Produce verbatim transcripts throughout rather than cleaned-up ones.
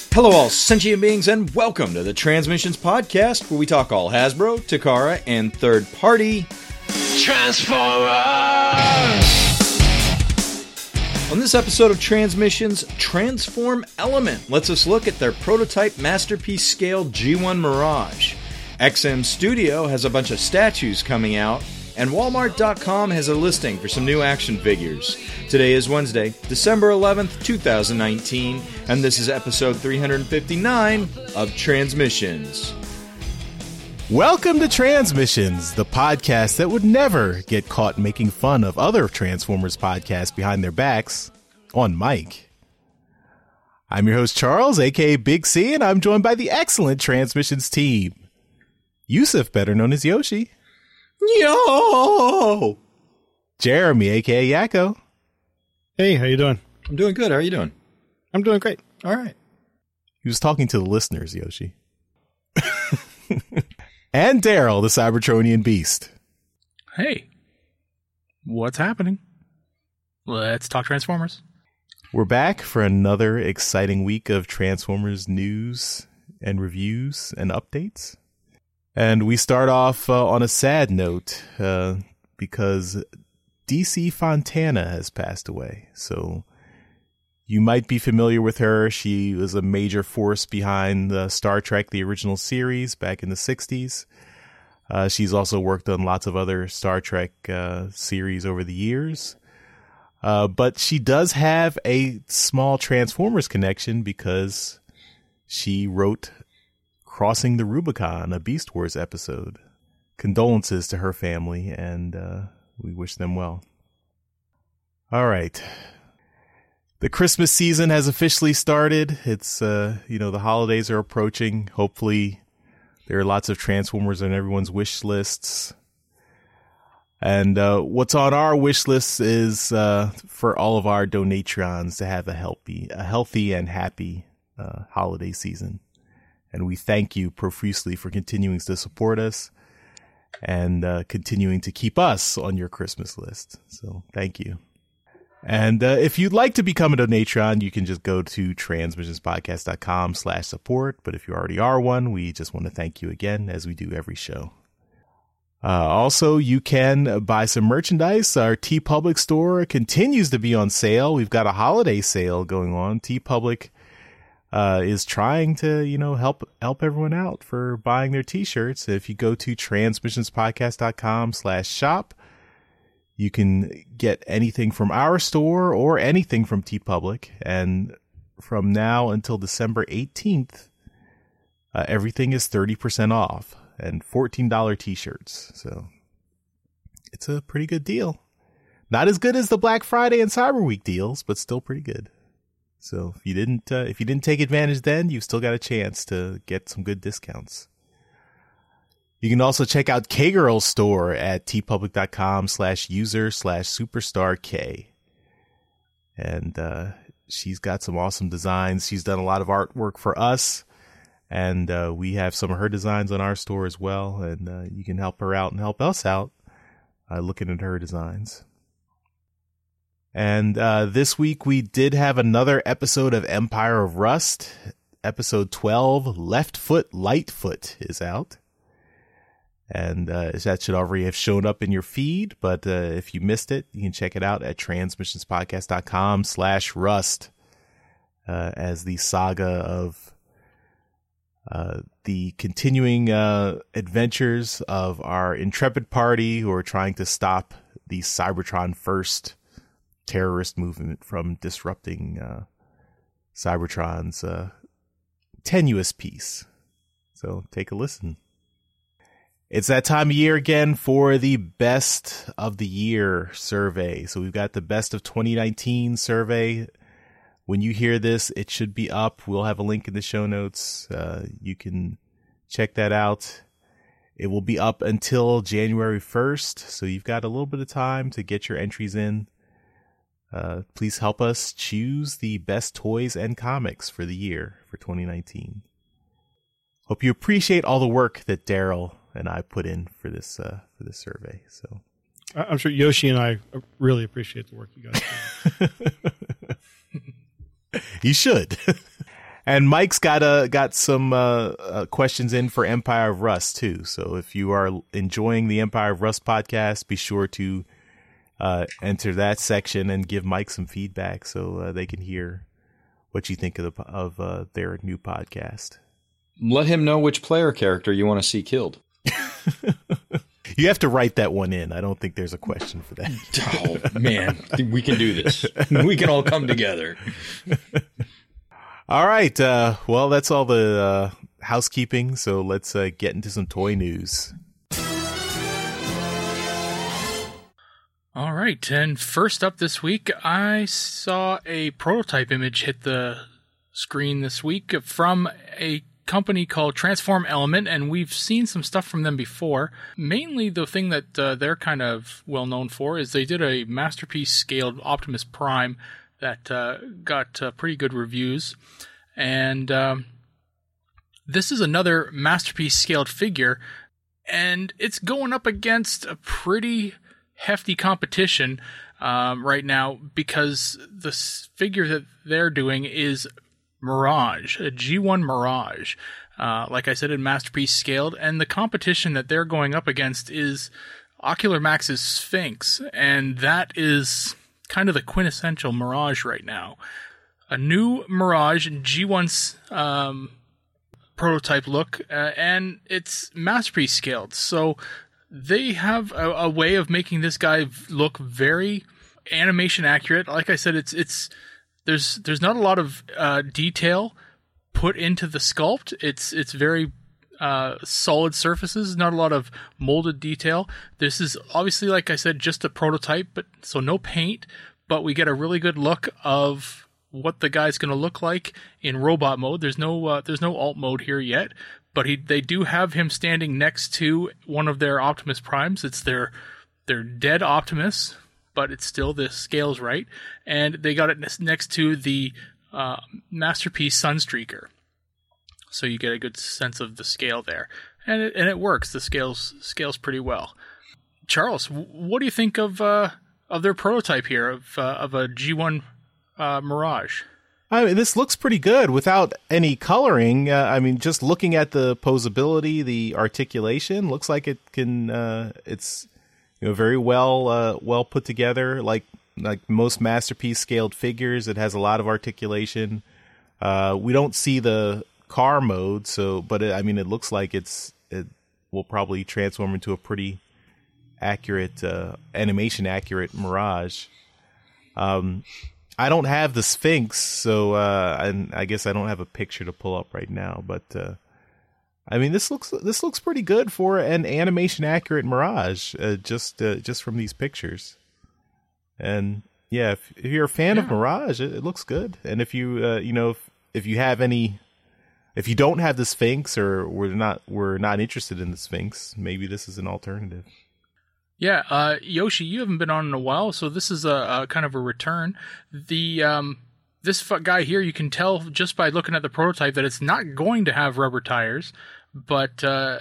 Hello all sentient beings and welcome to the Transmissions Podcast, where we talk all Hasbro, Takara, and third-party Transformers! On this episode of Transmissions, Transform Element lets us look at their prototype masterpiece scale G one Mirage. X M Studio has a bunch of statues coming out, and Walmart dot com has a listing for some new action figures. Today is Wednesday, December eleventh, twenty nineteen, and this is episode three hundred fifty-nine of Transmissions. Welcome to Transmissions, the podcast that would never get caught making fun of other Transformers podcasts behind their backs on mic. I'm your host, Charles, aka Big C, and I'm joined by the excellent Transmissions team. Yusuf, better known as Yoshi. Yo! Jeremy, aka Yakko. Hey, how you doing? I'm doing good. How are you doing? I'm doing great. All right. He was talking to the listeners, Yoshi. And Daryl, the Cybertronian beast. Hey, what's happening? Let's talk Transformers. We're back for another exciting week of Transformers news and reviews and updates. And we start off uh, on a sad note uh, because D C Fontana has passed away. So you might be familiar with her. She was a major force behind the Star Trek, the original series back in the sixties. Uh, she's also worked on lots of other Star Trek uh, series over the years. Uh, but she does have a small Transformers connection because she wrote Crossing the Rubicon, a Beast Wars episode. Condolences to her family, and uh, we wish them well. All right. The Christmas season has officially started. It's, uh, you know, the holidays are approaching. Hopefully there are lots of Transformers on everyone's wish lists. And uh, what's on our wish list is uh, for all of our donatrons to have a healthy, a healthy and happy uh, holiday season. And we thank you profusely for continuing to support us and uh, continuing to keep us on your Christmas list. So thank you. And uh, if you'd like to become a donatron, you can just go to transmissionspodcast.com slash support. But if you already are one, we just want to thank you again, as we do every show. Uh, also, you can buy some merchandise. Our TeePublic store continues to be on sale. We've got a holiday sale going on. TeePublic uh, is trying to, you know, help help everyone out for buying their t-shirts. If you go to transmissionspodcast.com slash shop, you can get anything from our store or anything from TeePublic. And from now until December eighteenth, uh, everything is thirty percent off and fourteen dollars t-shirts. So it's a pretty good deal. Not as good as the Black Friday and Cyber Week deals, but still pretty good. So if you didn't, uh, if you didn't take advantage then, you've still got a chance to get some good discounts. You can also check out K-Girl's store at tpublic.com slash user slash superstar K. And uh, she's got some awesome designs. She's done a lot of artwork for us. And uh, we have some of her designs on our store as well. And uh, you can help her out and help us out uh, looking at her designs. And uh, this week we did have another episode of Empire of Rust. Episode twelve, Left Foot, Light Foot, is out. And uh, that should already have shown up in your feed. But uh, if you missed it, you can check it out at transmissionspodcast.com slash rust uh, as the saga of uh, the continuing uh, adventures of our intrepid party who are trying to stop the Cybertron First terrorist movement from disrupting uh, Cybertron's uh, tenuous peace. So take a listen. It's that time of year again for the best of the year survey. So we've got the best of twenty nineteen survey. When you hear this, it should be up. We'll have a link in the show notes. Uh, you can check that out. It will be up until January first. So you've got a little bit of time to get your entries in. Uh, please help us choose the best toys and comics for the year for twenty nineteen. Hope you appreciate all the work that Daryl and I put in for this uh, for this survey. So I'm sure Yoshi and I really appreciate the work you guys do. You should. And Mike's got uh, got some uh, uh, questions in for Empire of Rust, too. So if you are enjoying the Empire of Rust podcast, be sure to uh, enter that section and give Mike some feedback so uh, they can hear what you think of, the, of uh, their new podcast. Let him know which player character you want to see killed. You have to write that one in. I don't think there's a question for that. Oh, man. We can do this. We can all come together. All right. Uh, well, that's all the uh, housekeeping. So let's uh, get into some toy news. All right. And first up this week, I saw a prototype image hit the screen this week from a company called Transform Element, and we've seen some stuff from them before. Mainly the thing that uh, they're kind of well known for is they did a Masterpiece scaled Optimus Prime that uh, got uh, pretty good reviews. And um, this is another Masterpiece scaled figure, and it's going up against a pretty hefty competition um, right now, because the figure that they're doing is Mirage, a G one Mirage, uh, like I said, in Masterpiece scaled, and the competition that they're going up against is Ocular Max's Sphinx, and that is kind of the quintessential Mirage right now. A new Mirage G one's um, prototype look, uh, and it's Masterpiece scaled, so they have a, a way of making this guy look very animation accurate. Like I said, it's it's There's there's not a lot of uh, detail put into the sculpt. It's it's very uh, solid surfaces, not a lot of molded detail. This is obviously, like I said, just a prototype, but so no paint. But we get a really good look of what the guy's going to look like in robot mode. There's no uh, there's no alt mode here yet, but he they do have him standing next to one of their Optimus Primes. It's their their dead Optimus, but it's still, the scale's right. And they got it next to the uh, Masterpiece Sunstreaker. So you get a good sense of the scale there. And it, and it works. The scale's, scale's pretty well. Charles, what do you think of uh, of their prototype here, of uh, of a G one uh, Mirage? I mean, this looks pretty good without any coloring. Uh, I mean, just looking at the posability, the articulation, looks like it can, uh, it's... You know, very well, uh, well put together. Like like most Masterpiece scaled figures, it has a lot of articulation. Uh, we don't see the car mode, so but it, I mean, it looks like it's it will probably transform into a pretty accurate, uh, animation accurate Mirage. Um, I don't have the Sphinx, so uh, and I guess I don't have a picture to pull up right now, but. Uh, I mean, this looks this looks pretty good for an animation accurate Mirage, uh, just uh, just from these pictures. And yeah, if, if you're a fan yeah. of Mirage, it, it looks good. And if you uh, you know if, if you have any, if you don't have the Sphinx or we're not we're not interested in the Sphinx, maybe this is an alternative. Yeah, uh, Yoshi, you haven't been on in a while, so this is a, a kind of a return. The um, this guy here, you can tell just by looking at the prototype that it's not going to have rubber tires. But uh,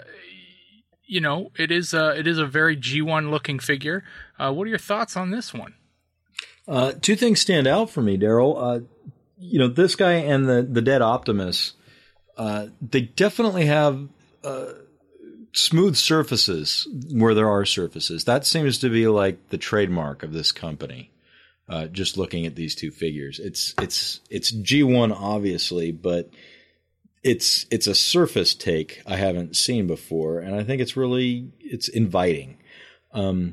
you know, it is a, it is a very G one looking figure. Uh, what are your thoughts on this one? Uh, two things stand out for me, Daryl. Uh, you know, this guy and the the dead Optimus, uh, they definitely have uh, smooth surfaces where there are surfaces. That seems to be like the trademark of this company. Uh, just looking at these two figures, it's it's it's G one obviously, but It's it's a surface take I haven't seen before, and I think it's really it's inviting. Um,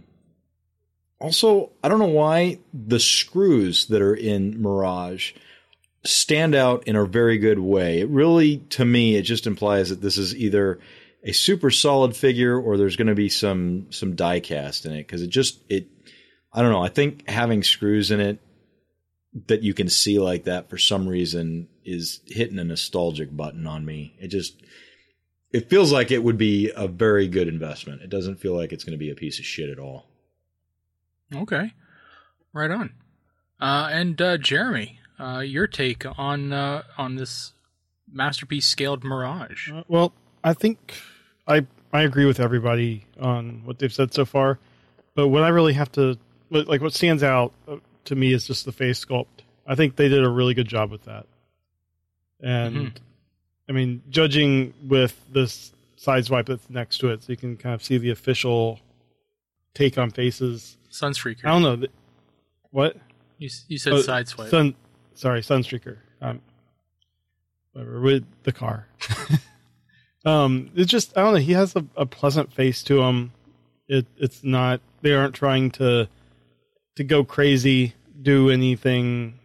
also, I don't know why the screws that are in Mirage stand out in a very good way. It really, to me, it just implies that this is either a super solid figure or there's going to be some some die cast in it, because it just it I don't know. I think having screws in it that you can see like that for some reason is hitting a nostalgic button on me. It just, it feels like it would be a very good investment. It doesn't feel like it's going to be a piece of shit at all. Okay. Right on. Uh, and uh, Jeremy, uh, your take on uh, on this Masterpiece scaled Mirage? Uh, well, I think I I agree with everybody on what they've said so far. But what I really have to, like what stands out to me is just the face sculpt. I think they did a really good job with that. And Mm-hmm. I mean, judging with this side swipe that's next to it, so you can kind of see the official take on faces. Sunstreaker. I don't know. th- What? You, you said Oh, sideswipe. Sun, sorry, Sunstreaker. Um, whatever, with the car. um, it's just, I don't know. He has a, a pleasant face to him. It, it's not, they aren't trying to, to go crazy, do anything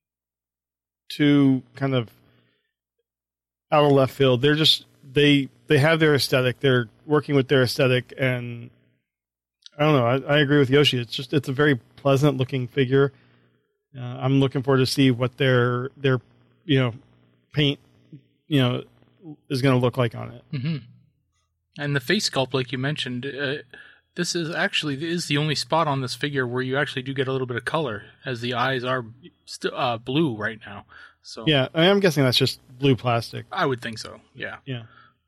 too kind of out of left field. They're just, they, they have their aesthetic. They're working with their aesthetic, and I don't know. I, I agree with Yoshi. It's just, it's a very pleasant looking figure. Uh, I'm looking forward to see what their their you know paint you know is going to look like on it. Mm-hmm. And the face sculpt, like you mentioned, uh, this is actually is the only spot on this figure where you actually do get a little bit of color, as the eyes are st- uh, blue right now. So Yeah, I mean, I'm guessing that's just blue plastic. I would think so. Yeah. Yeah.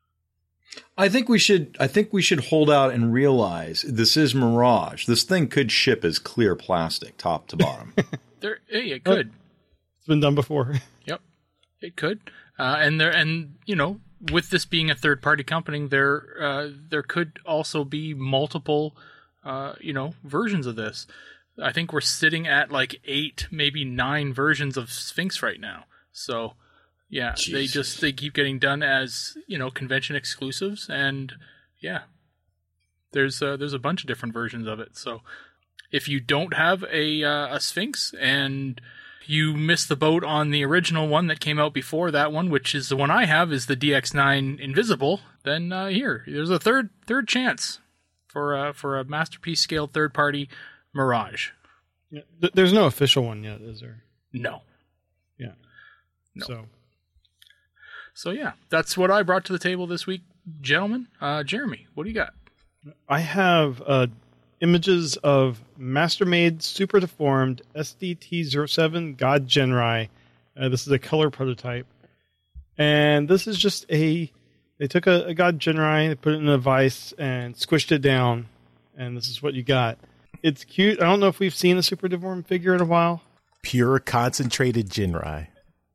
I think we should. I think we should hold out and realize this is Mirage. This thing could ship as clear plastic, top to bottom. There, hey, it could. It's been done before. Yep, it could. Uh, and there, and you know, with this being a third-party company, there, uh, there could also be multiple, uh, you know, versions of this. I think we're sitting at like eight, maybe nine versions of Sphinx right now. So, yeah, Jesus. they just they keep getting done as you know convention exclusives, and yeah, there's uh, there's a bunch of different versions of it. So. If you don't have a uh, a Sphinx and you missed the boat on the original one that came out before that one, which is the one I have, is the D X nine Invisible, then uh, here, there's a third third chance for uh, for a masterpiece scale third party Mirage. Yeah. Th- There's no official one yet, is there? No. Yeah. No. So So yeah, that's what I brought to the table this week, gentlemen. Uh, Jeremy, what do you got? I have uh, images of Mastermade Super Deformed S D T zero seven God Genrai. Uh, this is a color prototype. And this is just a... They took a, a God Genrai, they put it in a vise, and squished it down. And this is what you got. It's cute. I don't know if we've seen a Super Deformed figure in a while. Pure concentrated Jinrai.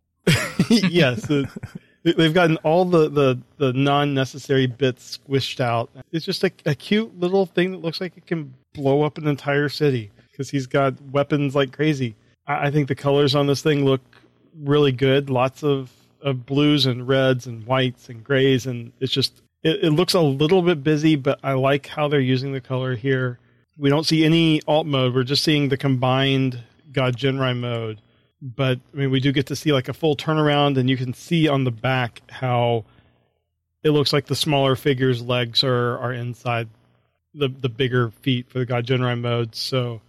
Yes. it- They've gotten all the, the, the non-necessary bits squished out. It's just a, a cute little thing that looks like it can blow up an entire city because he's got weapons like crazy. I, I think the colors on this thing look really good. Lots of, of blues and reds and whites and grays. And it's just, it, it looks a little bit busy, but I like how they're using the color here. We don't see any alt mode. We're just seeing the combined God Genrai mode. But I mean, we do get to see like a full turnaround, and you can see on the back how it looks like the smaller figure's legs are, are inside the the bigger feet for the God Genrai mode. So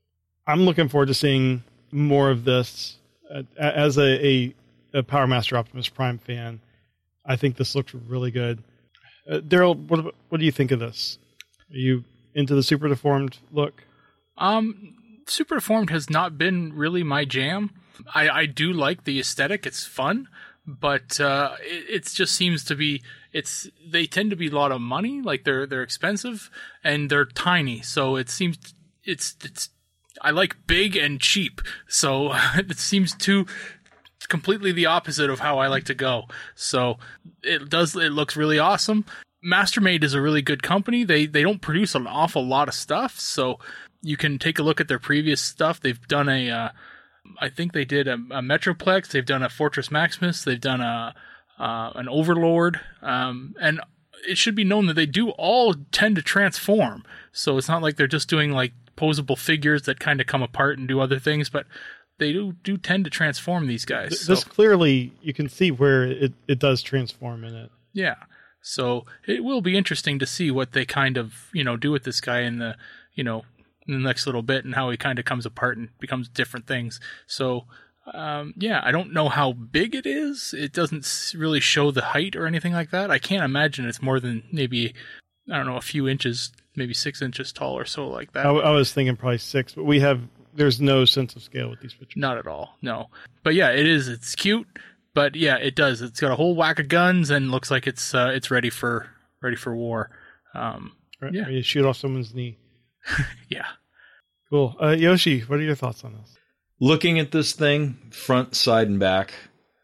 I'm looking forward to seeing more of this. Uh, as a, a, a Power Master Optimus Prime fan, I think this looks really good. Uh, Daryl, what what do you think of this? Are you into the Super Deformed look? Um, Super Deformed has not been really my jam. I, I do like the aesthetic; it's fun, but uh, it, it just seems to be it's they tend to be a lot of money. Like they're they're expensive and they're tiny, so it seems it's it's. I like big and cheap, so it seems too completely the opposite of how I like to go. So it does it looks really awesome. Mastermade is a really good company. They they don't produce an awful lot of stuff, so you can take a look at their previous stuff. They've done a, uh, I think they did a, a Metroplex. They've done a Fortress Maximus. They've done a uh, an Overlord, um, and it should be known that they do all tend to transform. So it's not like they're just doing like posable figures that kind of come apart and do other things, but they do do tend to transform these guys. Th- So, This clearly, you can see where it, it does transform in it. yeah. So it will be interesting to see what they kind of, you know, do with this guy in the, you know, in the next little bit and how he kind of comes apart and becomes different things. So, um, yeah, I don't know how big it is. It doesn't s- really show the height or anything like that. I can't imagine it's more than maybe, I don't know, a few inches, maybe six inches tall or so like that. I, I was thinking probably six, but we have, there's no sense of scale with these pictures. Not at all, no. But yeah, it is. It's cute. But yeah, it does. It's got a whole whack of guns and looks like it's uh, it's ready for ready for war. Um, Right? Yeah. You shoot off someone's knee. yeah. Cool. Uh, Yoshi, what are your thoughts on this? Looking at this thing, front, side, and back,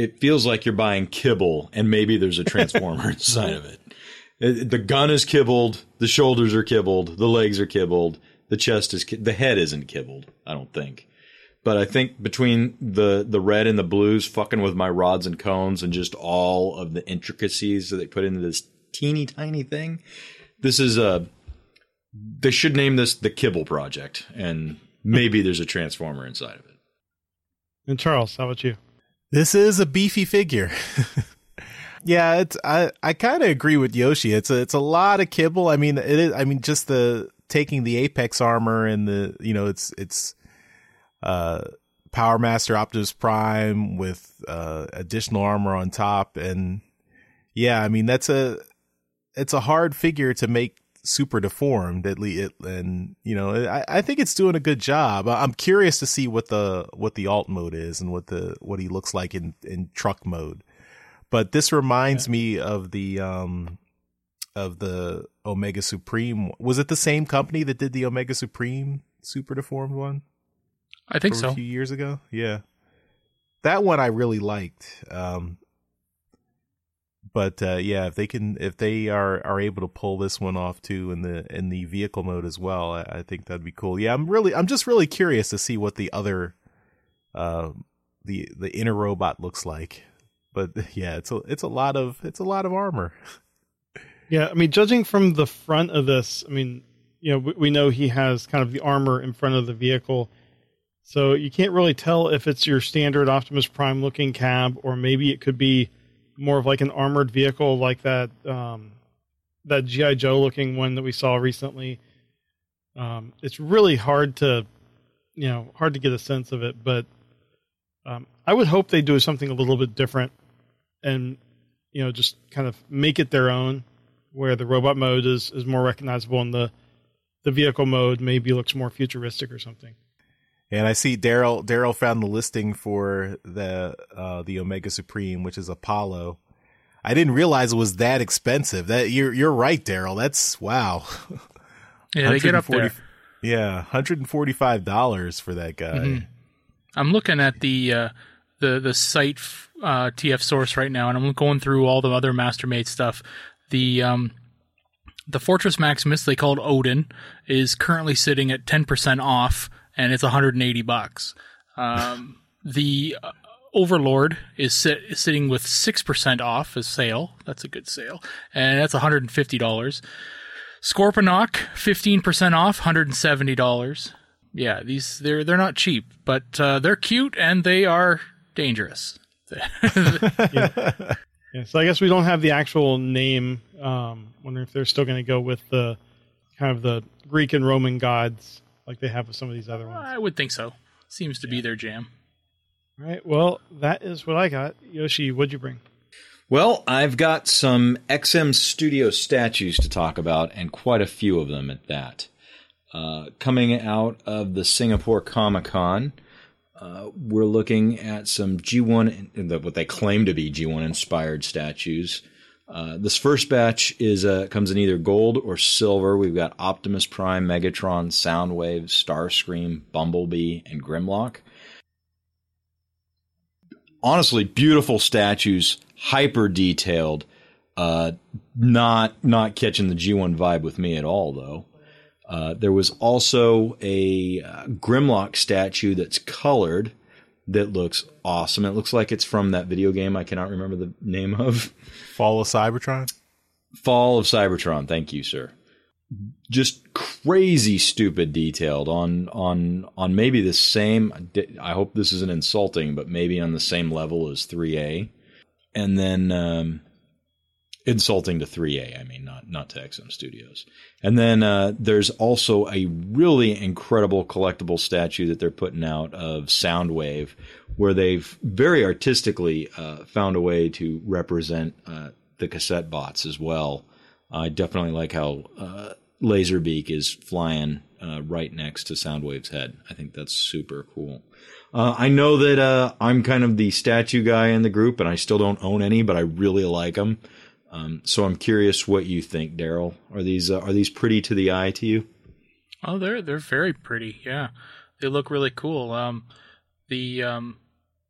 it feels like you're buying kibble, and maybe there's a transformer inside of it. it. The gun is kibbled, the shoulders are kibbled, the legs are kibbled, the chest is ki- the head isn't kibbled, I don't think. But I think between the the red and the blues, fucking with my rods and cones, and just all of the intricacies that they put into this teeny tiny thing, this is a. They should name this the Kibble Project, and maybe there's a transformer inside of it. And Charles, how about you? This is a beefy figure. Yeah, it's I, I kind of agree with Yoshi. It's a it's a lot of kibble. I mean, it is. I mean, just the taking the Apex armor and the you know it's it's uh, Power Master Optimus Prime with uh, additional armor on top, and yeah, I mean that's a it's a hard figure to make super deformed at least, and you know I, I think it's doing a good job. I'm curious to see what the what the alt mode is and what the what he looks like in in truck mode. But this reminds yeah. me of the um of the Omega Supreme. Was it the same company that did the Omega Supreme super deformed one? I think so. A few years ago, yeah. That one I really liked. Um, But uh, yeah, if they can, if they are, are able to pull this one off too in the in the vehicle mode as well, I, I think that'd be cool. Yeah, I'm really, I'm just really curious to see what the other, uh, the the inner robot looks like. But yeah, it's a it's a lot of it's a lot of armor. Yeah, I mean, judging from the front of this, I mean, you know, we, we know he has kind of the armor in front of the vehicle, so you can't really tell if it's your standard Optimus Prime looking cab, or maybe it could be more of like an armored vehicle like that um, that G I. Joe looking one that we saw recently. Um, it's really hard to, you know, hard to get a sense of it, but um, I would hope they do something a little bit different and, you know, just kind of make it their own, where the robot mode is, is more recognizable and the, the vehicle mode maybe looks more futuristic or something. And I see Daryl. Daryl found the listing for the uh, the Omega Supreme, which is Apollo. I didn't realize it was that expensive. That you're you're right, Daryl. That's wow. Yeah, they get up there. Yeah, one hundred forty-five dollars for that guy. Mm-hmm. I'm looking at the uh, the the site uh, T F source right now, and I'm going through all the other Mastermade stuff. The um, the Fortress Maximus, they called Odin, is currently sitting at ten percent off. And it's one hundred eighty bucks. Um, the uh, Overlord is, sit, is sitting with six percent off as sale. That's a good sale. And that's one hundred fifty dollars. Scorponok, fifteen percent off, one hundred seventy dollars. Yeah, these they're they're not cheap, but uh, they're cute and they are dangerous. yeah. Yeah, so I guess we don't have the actual name. Um, wonder if they're still going to go with the kind of the Greek and Roman gods like they have with some of these other ones. I would think so. Seems to yeah. be their jam. All right. Well, that is what I got. Yoshi, what'd you bring? Well, I've got some X M Studio statues to talk about, and quite a few of them at that. Uh, coming out of the Singapore Comic-Con, uh, we're looking at some G one, what they claim to be G one inspired statues. Uh, this first batch is uh, comes in either gold or silver. We've got Optimus Prime, Megatron, Soundwave, Starscream, Bumblebee, and Grimlock. Honestly, beautiful statues, hyper detailed. Uh, not not catching the G one vibe with me at all, though. Uh, there was also a uh, Grimlock statue that's colored that looks awesome. It looks like it's from that video game I cannot remember the name of. Fall of Cybertron? Fall of Cybertron. Thank you, sir. Just crazy stupid detailed on on on maybe the same, I hope this isn't insulting, but maybe on the same level as three A. And then um, insulting to three A, I mean, not not to X M Studios. And then uh, there's also a really incredible collectible statue that they're putting out of Soundwave, where they've very artistically uh, found a way to represent uh, the cassette bots as well. I definitely like how uh, Laserbeak is flying uh, right next to Soundwave's head. I think that's super cool. Uh, I know that uh, I'm kind of the statue guy in the group, and I still don't own any, but I really like them. Um, so I'm curious what you think, Daryl. Are these uh, are these pretty to the eye to you? Oh, they're they're very pretty. Yeah, they look really cool. Um, the um,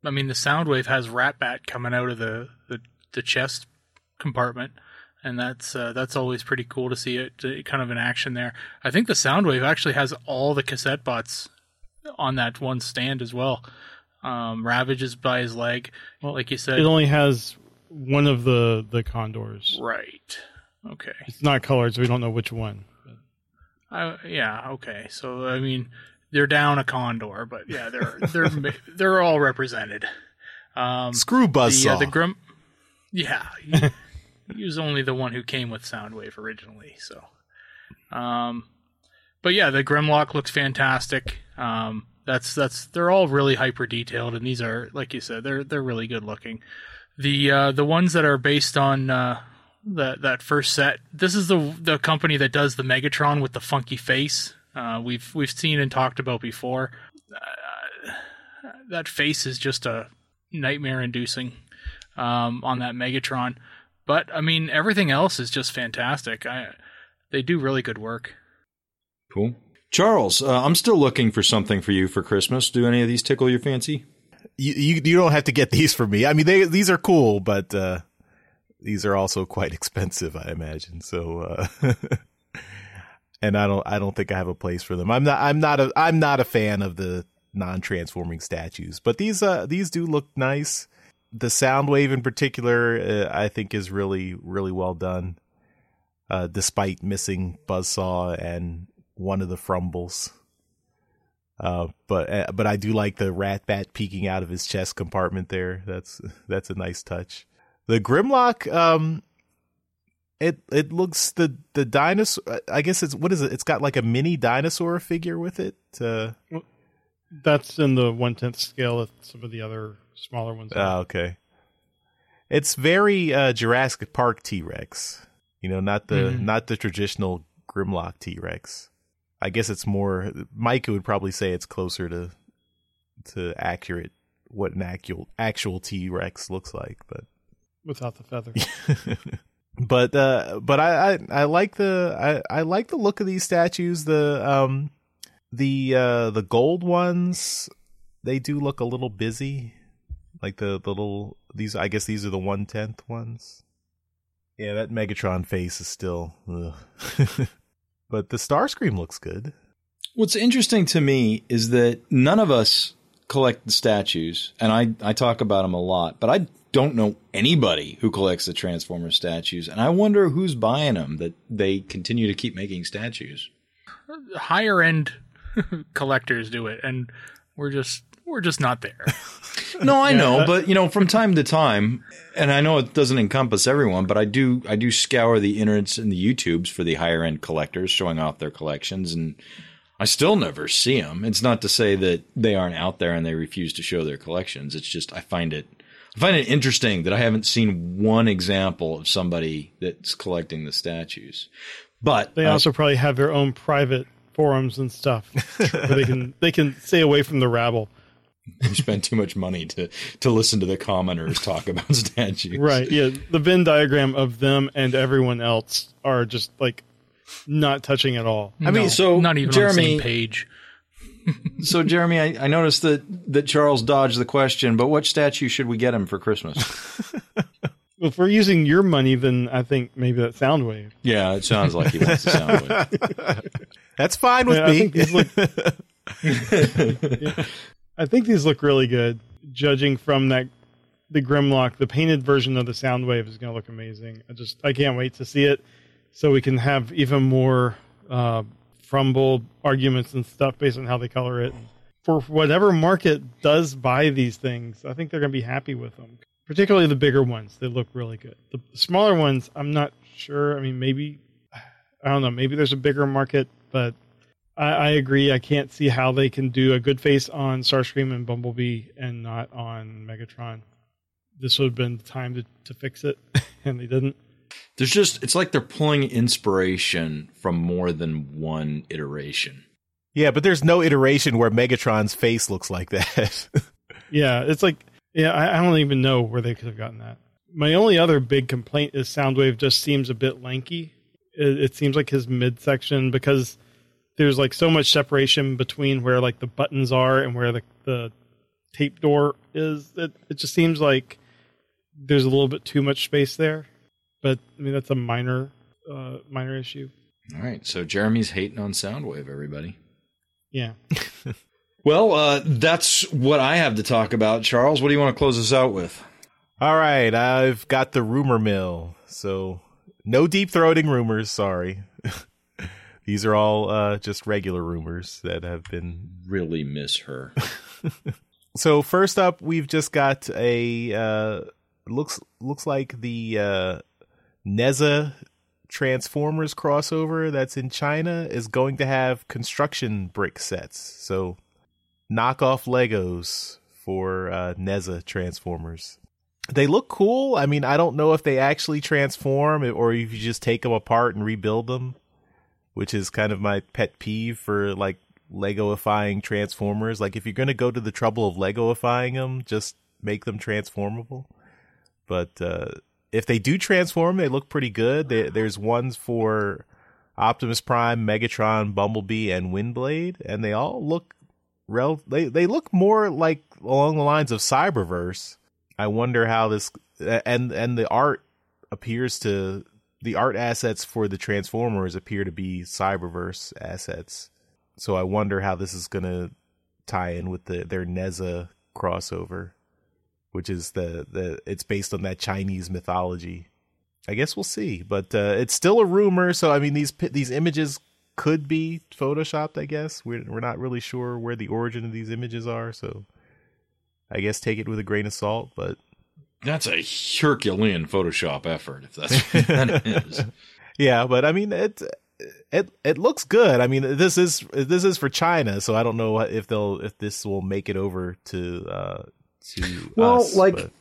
I mean, the Soundwave has Ratbat coming out of the, the, the chest compartment, and that's uh, that's always pretty cool to see it uh, kind of in action there. I think the Soundwave actually has all the cassette bots on that one stand as well. Um, Ravage is by his leg, well, like you said. It only has one of the, the Condors. Right. Okay. It's not colored, so we don't know which one. Uh, yeah. Okay. So I mean, they're down a Condor, but yeah, they're they're they're all represented. Um, Screw Buzzsaw. The, uh, the Grim. Yeah. He, he was only the one who came with Soundwave originally. So. Um, but yeah, the Grimlock looks fantastic. Um, that's that's they're all really hyper detailed, and these are, like you said, they're they're really good looking. The uh, the ones that are based on uh, that that first set, this is the the company that does the Megatron with the funky face. Uh, we've we've seen and talked about before. Uh, that face is just a nightmare-inducing um, on that Megatron. But I mean, everything else is just fantastic. I, they do really good work. Cool. Charles, uh, I'm still looking for something for you for Christmas. Do any of these tickle your fancy? You, you you don't have to get these for me. I mean, they these are cool, but uh, these are also quite expensive, I imagine. So, uh, and I don't I don't think I have a place for them. I'm not I'm not a I'm not a fan of the non-transforming statues, but these uh these do look nice. The Soundwave in particular, uh, I think, is really really well done, uh, despite missing Buzzsaw and one of the Frumbles. Uh, but uh, but I do like the Ratbat peeking out of his chest compartment there. That's that's a nice touch. The Grimlock, um, it it looks the the dinosaur. I guess it's what is it? It's got like a mini dinosaur figure with it. Uh, That's in the one tenth scale of some of the other smaller ones. Oh, okay. It's very uh, Jurassic Park T-Rex. You know, not the mm. not the traditional Grimlock T-Rex. I guess it's more. Micah would probably say it's closer to to accurate what an actual actual T-Rex looks like, but without the feather. but uh, but I, I, I like the I, I like the look of these statues. The um the uh, the gold ones, they do look a little busy. Like the, the little these I guess these are the one tenth ones. Yeah, that Megatron face is still. Ugh. But the Starscream looks good. What's interesting to me is that none of us collect the statues, and I, I talk about them a lot, but I don't know anybody who collects the Transformers statues, and I wonder who's buying them that they continue to keep making statues. Higher end collectors do it, and we're just we're just not there. No, I know, but you know, from time to time, and I know it doesn't encompass everyone, but I do I do scour the internets and the YouTubes for the higher end collectors showing off their collections, and I still never see them. It's not to say that they aren't out there and they refuse to show their collections. It's just I find it I find it interesting that I haven't seen one example of somebody that's collecting the statues. But they uh, also probably have their own private forums and stuff where they can they can stay away from the rabble. You spend too much money to, to listen to the commenters talk about statues. Right, yeah. The Venn diagram of them and everyone else are just, like, not touching at all. I mean, no, so not even Jeremy, on the same page. So, Jeremy, I, I noticed that, that Charles dodged the question, but what statue should we get him for Christmas? Well, if we're using your money, then I think maybe that Soundwave. Yeah, it sounds like he wants the Soundwave. That's fine with yeah, me. I think these look... yeah. I think these look really good. Judging from that, the Grimlock, the painted version of the Soundwave is going to look amazing. I just, I can't wait to see it, so we can have even more uh, Frumble arguments and stuff based on how they color it. For whatever market does buy these things, I think they're going to be happy with them. Particularly the bigger ones, they look really good. The smaller ones, I'm not sure. I mean, maybe, I don't know. Maybe there's a bigger market, but. I, I agree. I can't see how they can do a good face on Starscream and Bumblebee and not on Megatron. This would have been the time to, to fix it, and they didn't. There's just, it's like they're pulling inspiration from more than one iteration. Yeah, but there's no iteration where Megatron's face looks like that. Yeah, it's like, yeah, I, I don't even know where they could have gotten that. My only other big complaint is Soundwave just seems a bit lanky. It, it seems like his midsection, because there's like so much separation between where like the buttons are and where the, the tape door is. It, it just seems like there's a little bit too much space there. But I mean, that's a minor, uh, minor issue. All right, so Jeremy's hating on Soundwave, everybody. Yeah. Well, uh, that's what I have to talk about. Charles, what do you want to close us out with? All right, I've got the rumor mill. So no deep-throating rumors, sorry. These are all uh, just regular rumors that have been... Really miss her. So first up, we've just got a... Uh, looks looks like the uh, Neza Transformers crossover that's in China is going to have construction brick sets. So knockoff Legos for uh, Neza Transformers. They look cool. I mean, I don't know if they actually transform or if you just take them apart and rebuild them, which is kind of my pet peeve for like Legoifying Transformers. Like if you're going to go to the trouble of Legoifying them, just make them transformable. But uh, if they do transform, they look pretty good. They, there's ones for Optimus Prime, Megatron, Bumblebee, and Windblade, and they all look rel- they they look more like along the lines of Cyberverse. I wonder how this and and the art appears to the art assets for the Transformers appear to be Cyberverse assets. So I wonder how this is going to tie in with the their Neza crossover, which is the the it's based on that Chinese mythology. I guess we'll see, but uh, it's still a rumor. So I mean, these these images could be photoshopped. I guess we're we're not really sure where the origin of these images are. So I guess take it with a grain of salt. But that's a Herculean Photoshop effort, if that's what that is. Yeah, but I mean it. It it looks good. I mean, this is this is for China, so I don't know if they'll if this will make it over to uh, to well, us, like, but.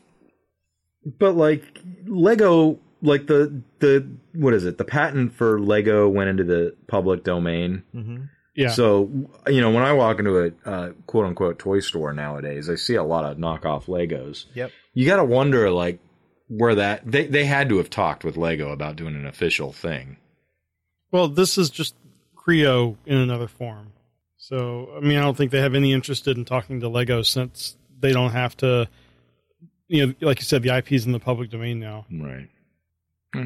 but like Lego, like the the what is it? The patent for Lego went into the public domain. Mm-hmm. Yeah. So you know, when I walk into a uh, quote unquote toy store nowadays, I see a lot of knockoff Legos. Yep. You got to wonder like where that they they had to have talked with Lego about doing an official thing. Well, this is just Creo in another form. So, I mean, I don't think they have any interest in talking to Lego since they don't have to, you know, like you said, the I P is in the public domain now. Right. Hmm.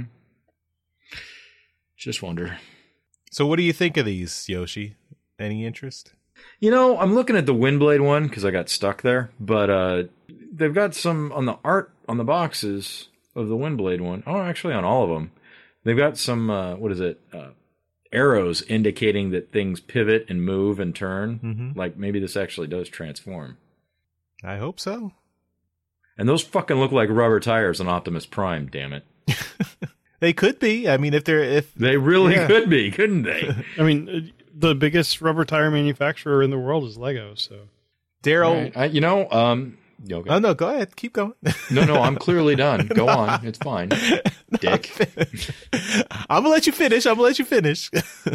Just wonder. So what do you think of these, Yoshi? Any interest? You know, I'm looking at the Windblade one because I got stuck there, but uh, they've got some on the art on the boxes of the Windblade one. Oh, actually on all of them. They've got some, uh, what is it, uh, arrows indicating that things pivot and move and turn. Mm-hmm. Like maybe this actually does transform. I hope so. And those fucking look like rubber tires on Optimus Prime, damn it. They could be. I mean, if they're... if They really yeah. could be, couldn't they? I mean, the biggest rubber tire manufacturer in the world is Lego, so... Daryl... Right. I, you know, um... Okay. Oh, no, go ahead. Keep going. No, no, I'm clearly done. Go No. on. It's fine. Dick. I'm going to let you finish. I'm going to let you finish.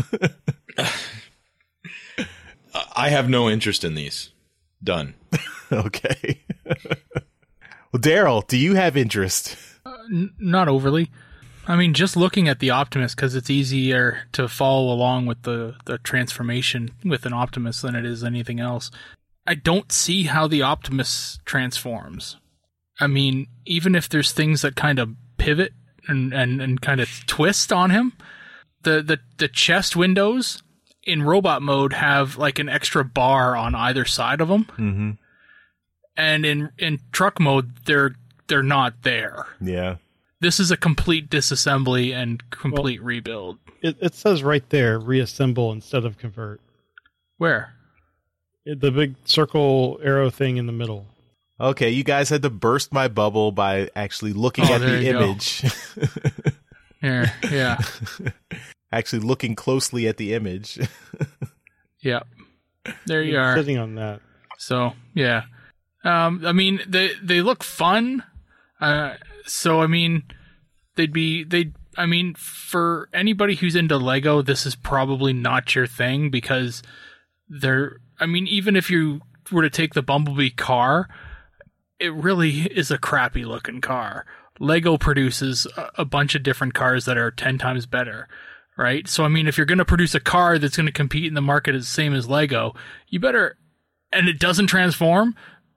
I have no interest in these. Done. Okay. Well, Daryl, do you have interest? Uh, n- not overly. I mean, just looking at the Optimus, because it's easier to follow along with the, the transformation with an Optimus than it is anything else. I don't see how the Optimus transforms. I mean, even if there's things that kind of pivot and, and, and kind of twist on him, the, the, the chest windows in robot mode have like an extra bar on either side of them. Mm-hmm. And in, in truck mode, they're they're not there. Yeah. This is a complete disassembly and complete well, rebuild. It, it says right there, reassemble instead of convert. Where? The big circle arrow thing in the middle. Okay, you guys had to burst my bubble by actually looking Oh, at there the you go. image. Here, yeah, Actually looking closely at the image. yeah. There you You're are. sitting on that. So yeah, um, I mean they they look fun. Uh, so I mean they'd be they. I mean for anybody who's into Lego, this is probably not your thing because they're. I mean even if you were to take the Bumblebee car, it really is a crappy looking car. Lego produces a, a bunch of different cars that are ten times better. Right? So, I mean, if you're going to produce a car that's going to compete in the market as the same as Lego, you better, and it doesn't transform,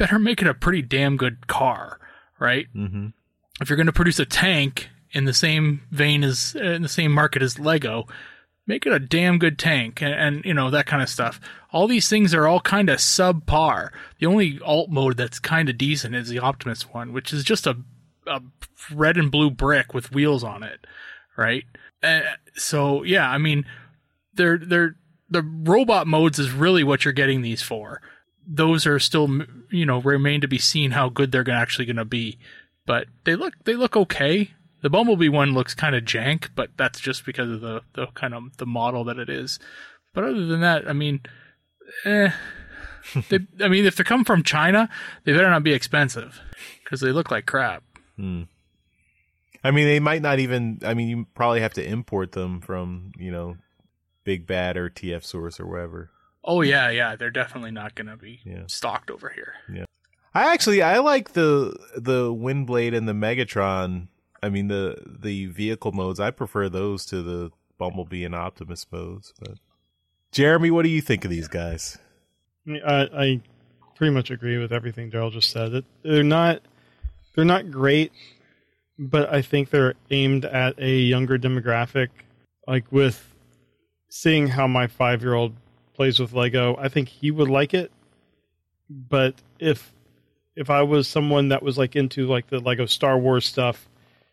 better make it a pretty damn good car, right? Mm-hmm. If you're going to produce a tank in the same vein as, in the same market as Lego, make it a damn good tank, and, and you know, that kind of stuff. All these things are all kind of subpar. The only alt mode that's kind of decent is the Optimus one, which is just a, a red and blue brick with wheels on it, right? Uh, so yeah, I mean, they're they're the robot modes is really what you're getting these for. Those are still, you know, remain to be seen how good they're gonna, actually going to be. But they look they look okay. The Bumblebee one looks kind of jank, but that's just because of the, the kind of the model that it is. But other than that, I mean, eh. they, I mean, if they come from China, they better not be expensive because they look like crap. Hmm. I mean, they might not even. I mean, you probably have to import them from, you know, Big Bad or T F Source or wherever. Oh yeah, yeah, they're definitely not going to be yeah. stocked over here. Yeah, I actually I like the the Windblade and the Megatron. I mean, the the vehicle modes, I prefer those to the Bumblebee and Optimus modes. But Jeremy, what do you think of these guys? I, I pretty much agree with everything Daryl just said. It, they're not they're not great, but I think they're aimed at a younger demographic. Like with seeing how my five-year-old plays with Lego, I think he would like it. But if if I was someone that was like into like the Lego Star Wars stuff,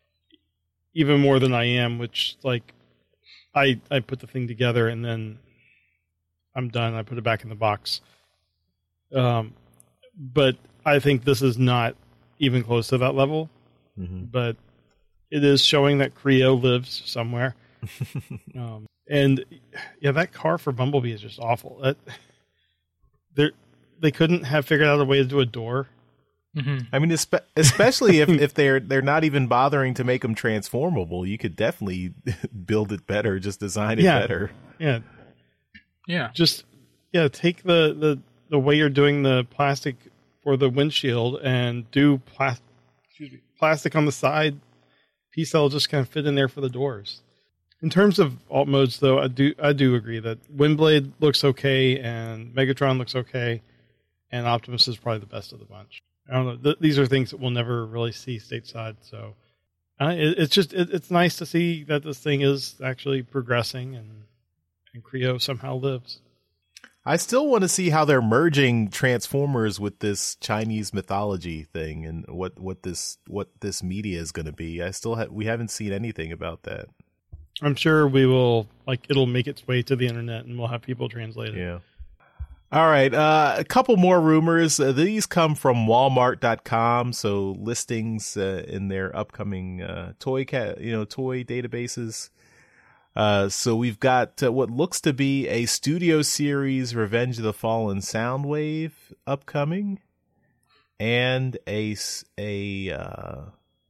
even more than I am, which like I I put the thing together and then I'm done. I put it back in the box. Um, but I think this is not even close to that level. Mm-hmm. But it is showing that Creo lives somewhere. um, and yeah, that car for Bumblebee is just awful. That, they they couldn't have figured out a way to do a door. Mm-hmm. I mean, especially if, if they're they're not even bothering to make them transformable, you could definitely build it better, just design it yeah. better. Yeah, yeah. Just yeah, take the, the, the way you're doing the plastic for the windshield and do plastic. Excuse me, plastic on the side piece that'll just kind of fit in there for the doors. In terms of alt modes, though, I do I do agree that Windblade looks okay and Megatron looks okay, and Optimus is probably the best of the bunch. I don't know. Th- these are things that we'll never really see stateside. So uh, it, it's just it, it's nice to see that this thing is actually progressing and and Creo somehow lives. I still want to see how they're merging Transformers with this Chinese mythology thing and what, what this what this media is going to be. I still ha- we haven't seen anything about that. I'm sure we will like it'll make its way to the internet and we'll have people translate it. Yeah. All right, uh, a couple more rumors. Uh, these come from Walmart dot com, so listings uh, in their upcoming uh, toy cat, you know, toy databases. Uh, so we've got uh, what looks to be a Studio Series Revenge of the Fallen Soundwave upcoming, and a a uh,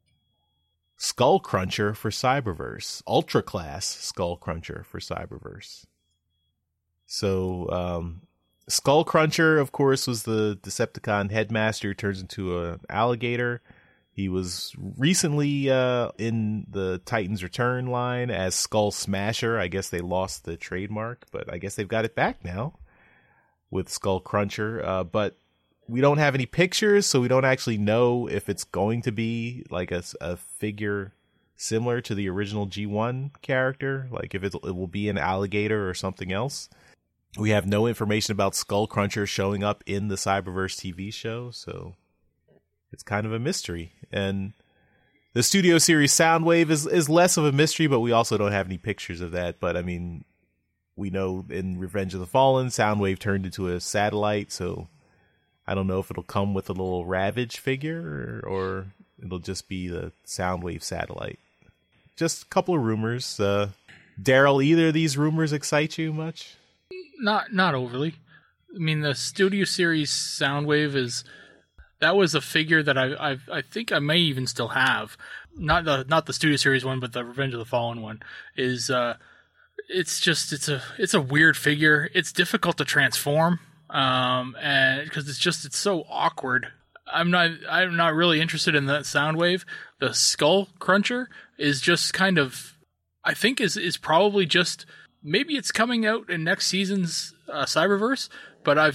Skull Cruncher for Cyberverse, Ultra Class Skull Cruncher for Cyberverse. So. Um, Skull Cruncher, of course, was the Decepticon headmaster who turns into an alligator. He was recently uh, in the Titans Return line as Skull Smasher. I guess they lost the trademark, but I guess they've got it back now with Skull Cruncher. Uh, but we don't have any pictures, so we don't actually know if it's going to be like a, a figure similar to the original G one character, like if it, it will be an alligator or something else. We have no information about Skull Cruncher showing up in the Cyberverse T V show, so it's kind of a mystery. And the Studio Series Soundwave is, is less of a mystery, but we also don't have any pictures of that. But, I mean, we know in Revenge of the Fallen, Soundwave turned into a satellite, so I don't know if it'll come with a little Ravage figure or, or it'll just be the Soundwave satellite. Just a couple of rumors. Uh, Daryl, either of these rumors excite you much? Not not overly. I mean, the Studio Series Soundwave is that was a figure that I I I think I may even still have. Not the not the Studio Series one, but the Revenge of the Fallen one is. Uh, it's just it's a it's a weird figure. It's difficult to transform, um, and because it's just it's so awkward. I'm not I'm not really interested in that Soundwave. The Skull Cruncher is just kind of I think is is probably just. Maybe it's coming out in next season's uh, Cyberverse, but I've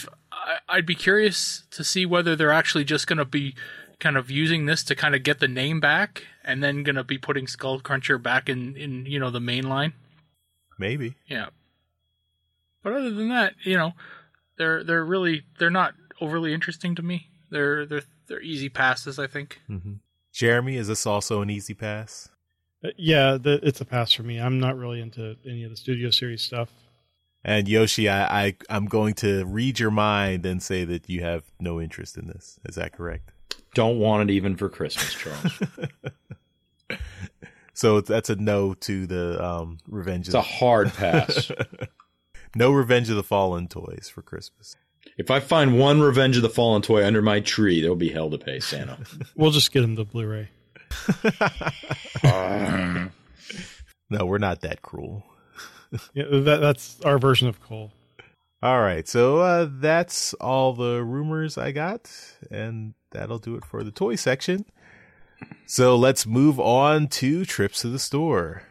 I, I'd be curious to see whether they're actually just going to be kind of using this to kind of get the name back, and then going to be putting Skullcruncher back in, in you know the main line. Maybe. Yeah. But other than that, you know, they're they're really they're not overly interesting to me. They're they're they're easy passes, I think. Mm-hmm. Jeremy, is this also an easy pass? Uh, yeah, the, it's a pass for me. I'm not really into any of the Studio Series stuff. And Yoshi, I, I I'm going to read your mind and say that you have no interest in this. Is that correct? Don't want it even for Christmas, Charles. So that's a no to the um, Revenge. It's of a hard pass. No Revenge of the Fallen toys for Christmas. If I find one Revenge of the Fallen toy under my tree, there'll be hell to pay, Santa. We'll just get him the Blu-ray. uh, No, we're not that cruel. Yeah, that, that's our version of Cole. All right, so uh, that's all the rumors I got, and that'll do it for the toy section. So let's move on to trips to the store.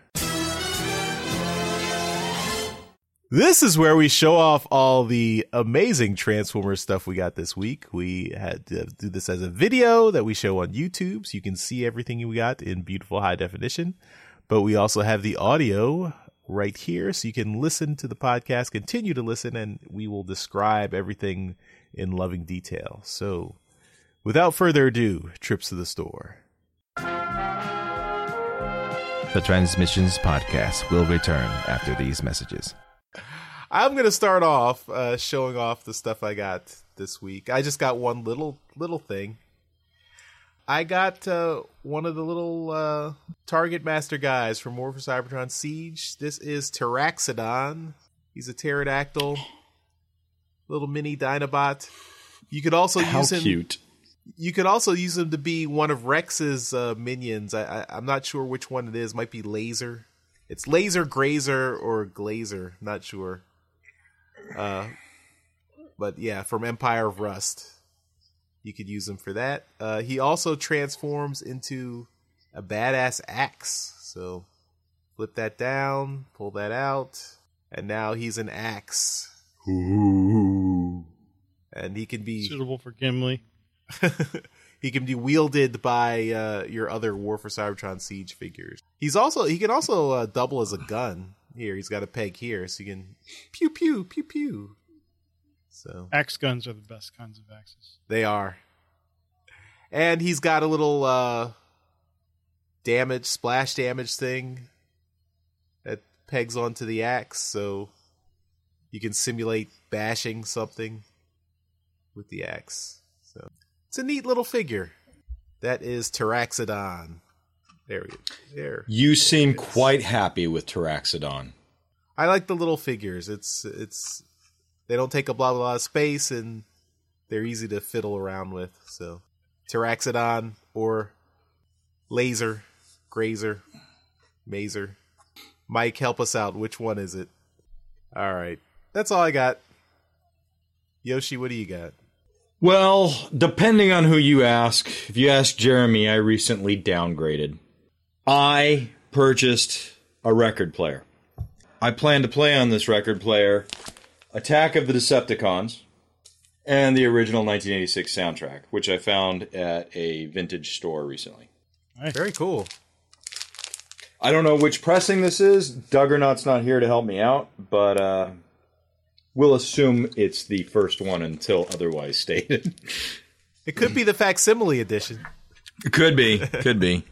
This is where we show off all the amazing Transformers stuff we got this week. We had to do this as a video that we show on YouTube, so you can see everything we got in beautiful high definition. But we also have the audio right here, so you can listen to the podcast, continue to listen, and we will describe everything in loving detail. So without further ado, trips to the store. The Transmissions Podcast will return after these messages. I'm going to start off uh, showing off the stuff I got this week. I just got one little little thing. I got uh, one of the little uh, Target Master guys from War for Cybertron Siege. This is Taraxodon. He's a pterodactyl, little mini Dinobot. You could also how use him. cute. You could also use him to be one of Rex's uh, minions. I, I, I'm not sure which one it is. Might be Laser. It's Laser, Grazer, or Glazer. Not sure. Uh, but yeah, from Empire of Rust. You could use him for that. Uh, he also transforms into a badass axe. So flip that down, pull that out, and now he's an axe. Ooh. And he can be Suitable for Gimli. he can be wielded by uh, your other War for Cybertron Siege figures. He's also he can also uh, double as a gun. Here, he's got a peg here, so you can pew pew pew pew. So Axe guns are the best kinds of axes. they are, and he's got a little uh, damage splash damage thing that pegs onto the axe, so you can simulate bashing something with the axe. So it's a neat little figure. That is Taraxodon. There we go. There. You seem quite happy with Taraxodon. I like the little figures. It's it's they don't take up a lot, a lot of space, and they're easy to fiddle around with. So Taraxodon or Laser, Grazer, Mazer. Mike, help us out. Which one is it? All right. That's all I got. Yoshi, what do you got? Well, depending on who you ask, if you ask Jeremy, I recently downgraded. I purchased a record player. I plan to play on this record player Attack of the Decepticons and the original nineteen eighty-six soundtrack, which I found at a vintage store recently. Nice. Very cool. I don't know which pressing this is. Duggernot's not here to help me out, but uh, we'll assume it's the first one until otherwise stated. It could be the facsimile edition. Could be. Could be.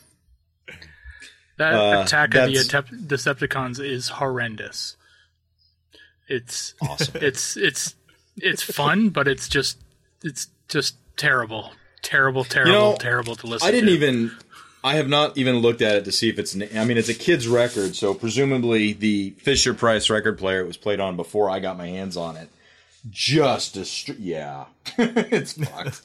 That Uh, Attack of the that's- Atep- Decepticons is horrendous. It's Awesome. it's it's it's fun, but it's just it's just terrible, terrible, terrible, know, terrible to listen. I didn't to. even. I have not even looked at it to see if it's. I mean, it's a kid's record, so presumably the Fisher Price record player it was played on before I got my hands on it. Just a str- yeah, it's fucked.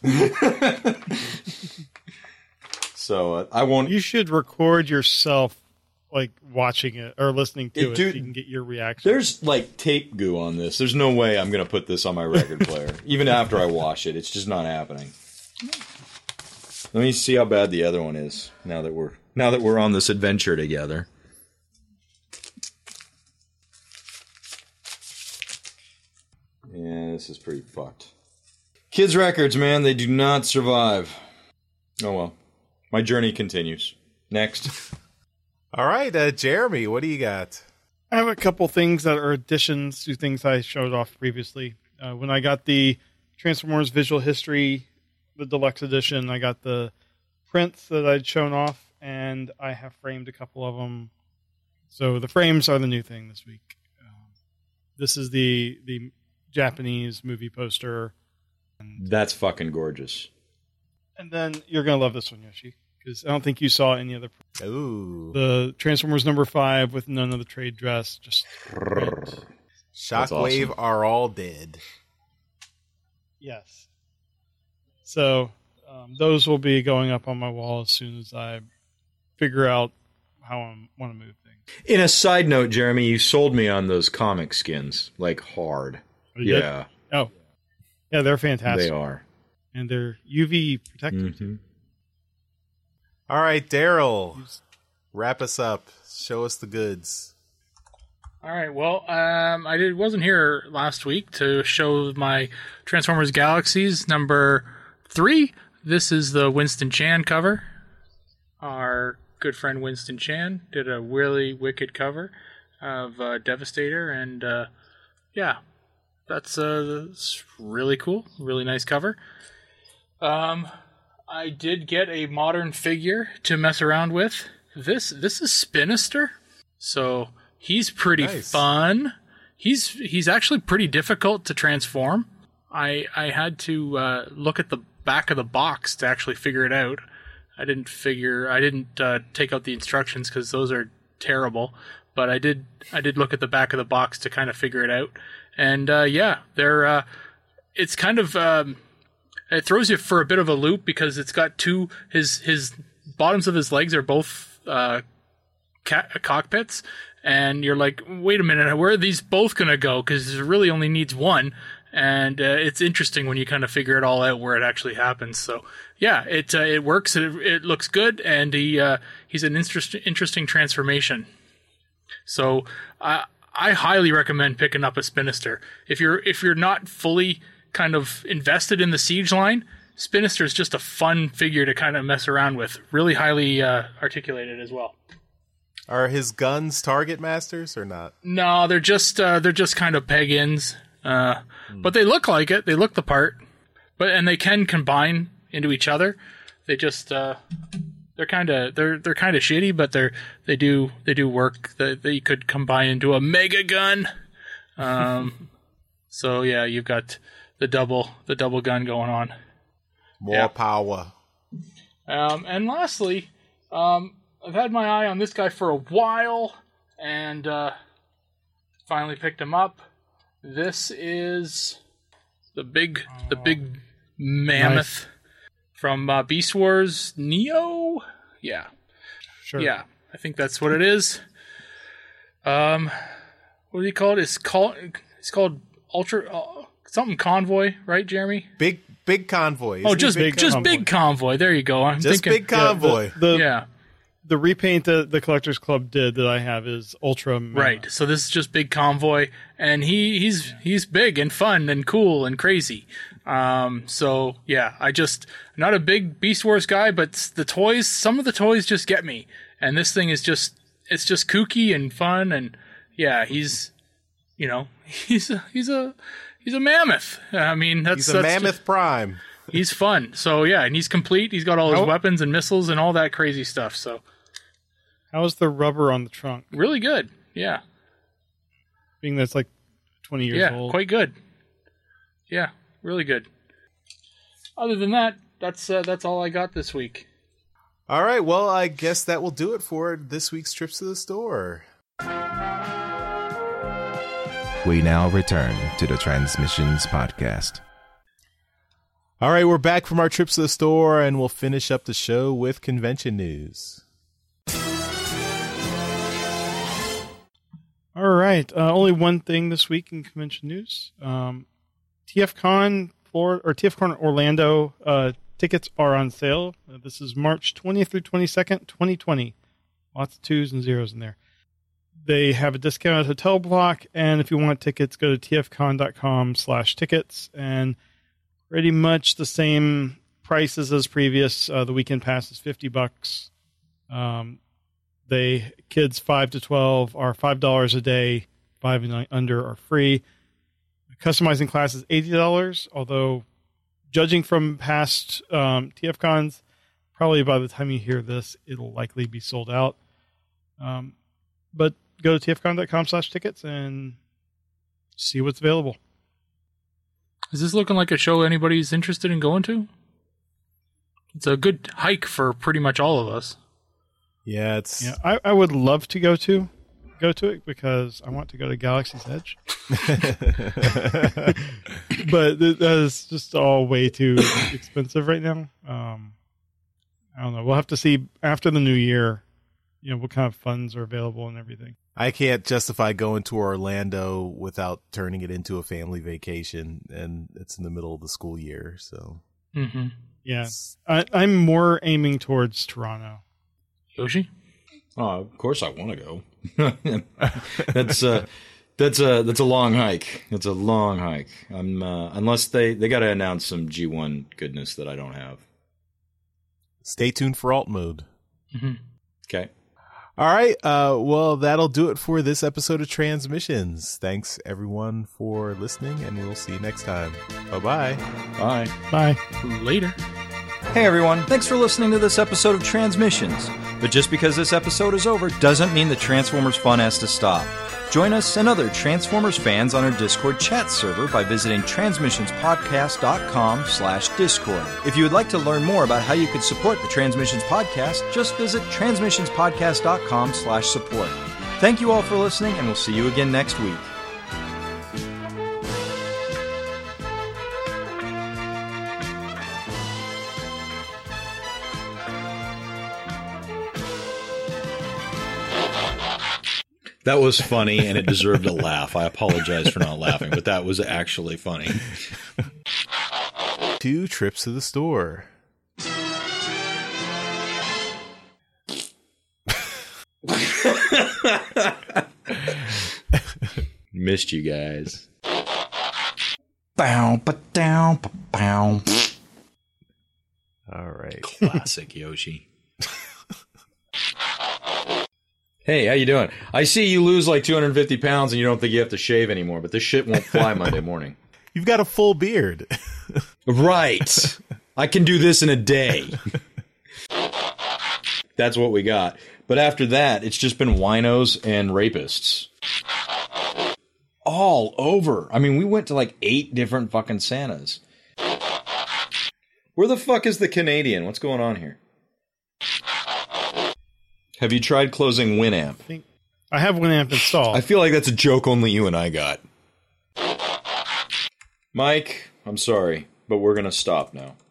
So uh, I won't. You should record yourself, like watching it or listening to It- it, dude, so you can get your reaction. There's like tape goo on this. There's no way I'm gonna put this on my record player, even after I wash it. It's just not happening. Let me see how bad the other one is now that we're now that we're on this adventure together. Yeah, this is pretty fucked. Kids' records, man, they do not survive. Oh well. My journey continues. Next. All right, uh, Jeremy, what do you got? I have a couple things that are additions to things I showed off previously. Uh, when I got the Transformers Visual History, the Deluxe Edition, I got the prints that I'd shown off, and I have framed a couple of them. So the frames are the new thing this week. Um, this is the the Japanese movie poster. And, That's fucking gorgeous. and then you're going to love this one, Yoshi, because I don't think you saw any other. Ooh. The Transformers number five with none of the trade dress. Just Shockwave awesome. are all dead. yes. So um, those will be going up on my wall as soon as I figure out how I want to move things. In a side note, Jeremy, you sold me on those comic skins, like hard. Oh, you did? Yeah, Oh, yeah, they're fantastic. they are. And they're U V protected. Mhm. All right, Daryl, wrap us up. Show us the goods. All right. Well, um, I did wasn't here last week to show my Transformers Galaxies number three. This is the Winston Chan cover. Our good friend Winston Chan did a really wicked cover of uh, Devastator, and uh, yeah, that's, uh, that's really cool. Really nice cover. Um, I did get a modern figure to mess around with. This this is Spinister, so he's pretty Nice. fun. He's he's actually pretty difficult to transform. I I had to uh, look at the back of the box to actually figure it out. I didn't figure I didn't uh, take out the instructions because those are terrible. But I did I did look at the back of the box to kind of figure it out. And uh, yeah, they're uh, it's kind of um, it throws you for a bit of a loop because it's got two his his bottoms of his legs are both uh, ca- cockpits, and you're like, wait a minute, where are these both gonna go? Because it really only needs one. And uh, it's interesting when you kind of figure it all out where it actually happens. So yeah, it uh, it works. It, it looks good, and he uh, he's an interest, interesting transformation. So I I highly recommend picking up a Spinister if you're if you're not fully kind of invested in the Siege line. Spinister is just a fun figure to kind of mess around with. Really highly uh, articulated as well. Are his guns target masters or not? No, they're just uh, they're just kind of peg-ins, uh, but they look like it. They look the part, but and they can combine into each other. They just uh, they're kind of they're they're kind of shitty, but they're they do they do work. That they could combine into a mega gun. Um, so yeah, you've got the double the double gun going on. More Yeah. power. Um, and lastly, um, I've had my eye on this guy for a while, and uh, finally picked him up. This is the big, the big mammoth from uh, Beast Wars Neo. Yeah, Sure. yeah, I think that's what it is. Um, what do you call it? It's called it's called Ultra uh, something Convoy, right, Jeremy? Big big convoy. Oh, Isn't he just big just convoy? big convoy. There you go. I'm Just thinking, big convoy. Yeah, the, the, yeah. the repaint that the Collectors Club did that I have is Ultra Mammoth. Right. So this is just big convoy, and he he's he's big and fun and cool and crazy. Um. So yeah, I just not a big Beast Wars guy, but the toys, some of the toys just get me, and this thing is just it's just kooky and fun, and yeah, he's you know he's a, he's a he's a mammoth. I mean that's He's a that's mammoth just- prime. he's fun. So yeah, and he's complete. He's got all his How- weapons and missiles and all that crazy stuff. So How's the rubber on the trunk? really good. Yeah. Being that's like twenty years yeah, old. quite good. Yeah, really good. Other than that, that's uh, that's all I got this week. All right, well, I guess that will do it for this week's Trips to the Store. We now return to the Transmissions Podcast. All right, we're back from our trips to the store, and we'll finish up the show with convention news. All right. Uh, only one thing this week in convention news. Um, TFCon Florida or TFCon Orlando uh, tickets are on sale. Uh, this is March twentieth through twenty-second, twenty twenty. Lots of twos and zeros in there. they have a discounted hotel block, and if you want tickets, go to tfcon.com slash tickets, and pretty much the same prices as previous. Uh, the weekend pass is fifty bucks. Um, they kids five to twelve are five dollars a day. Five and under are free. Customizing class is eighty dollars, although judging from past um, TFCons, probably by the time you hear this, it'll likely be sold out. Um, but go to tfcon.com slash tickets and see what's available. Is this looking like a show anybody's interested in going to? It's a good hike for pretty much all of us. Yeah, it's Yeah, I, I would love to go to go to it because I want to go to Galaxy's Edge. But that is just all way too expensive right now. Um, I don't know. We'll have to see after the new year, you know, what kind of funds are available and everything. I can't justify going to Orlando without turning it into a family vacation, and it's in the middle of the school year, so. Mm-hmm. Yeah, I, I'm more aiming towards Toronto. Yoshi? Oh, of course I want to go. that's uh, that's a that's a long hike. It's a long hike. I'm uh, unless they they got to announce some G one goodness that I don't have. Stay tuned for alt mode. Mm-hmm. Okay. All right. Uh, well, that'll do it for this episode of Transmissions. Thanks everyone for listening, and we'll see you next time. Bye-bye. Bye. Bye. Later. Hey everyone, thanks for listening to this episode of Transmissions. But just because this episode is over doesn't mean the Transformers fun has to stop. Join us and other Transformers fans on our Discord chat server by visiting transmissionspodcast.com slash Discord. If you would like to learn more about how you could support the Transmissions Podcast, just visit transmissionspodcast.com slash support. Thank you all for listening, and we'll see you again next week. That was funny, and it deserved a laugh. I apologize for not laughing, but that was actually funny. Two trips to the store. Missed you guys. Bow, ba down, ba bow. All right. Classic Yoshi. Hey, how you doing? I see you lose like two hundred fifty pounds and you don't think you have to shave anymore, but this shit won't fly Monday morning. You've got a full beard. Right. I can do this in a day. That's what we got. But after that, it's just been winos and rapists. All over. I mean, we went to like eight different fucking Santas. Where the fuck is the Canadian? What's going on here? Have you tried closing Winamp? I think I have Winamp installed. I feel like that's a joke only you and I got. Mike, I'm sorry, but we're going to stop now.